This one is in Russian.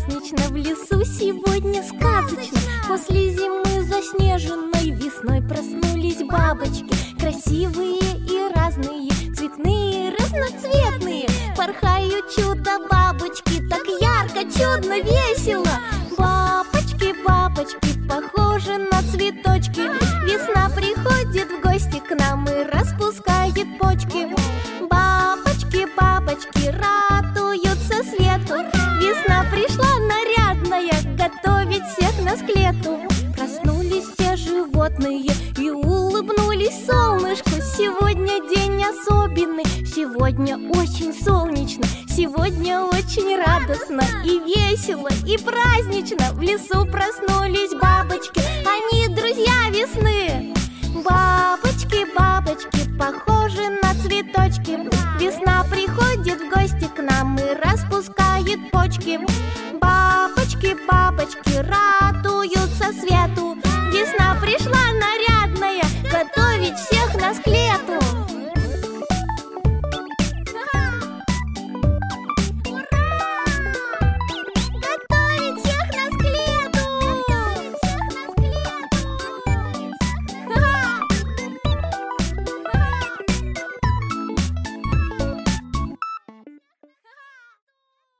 празднично, в лесу сегодня сказочно. После зимы заснеженной весной проснулись бабочки. Красивые и разные, цветные, разноцветные. Порхают чудо-бабочки, так ярко, чудно, весело. Бабочки, бабочки, похожи на цветочки. Весна приходит в гости к нам и распускает почки. Бабочки, бабочки, радуются свету. Весна пришла нарядная, готовить всех нас к лету. Проснулись все животные и улыбнулись солнышку. Сегодня день особенный, сегодня очень солнечно. Сегодня очень радостно и весело, и празднично. В лесу проснулись бабочки, они друзья весны. Бабочки, бабочки, похожи на цветочки. Весна приходит в гости к нам и распускает почки. Бабочки, бабочки,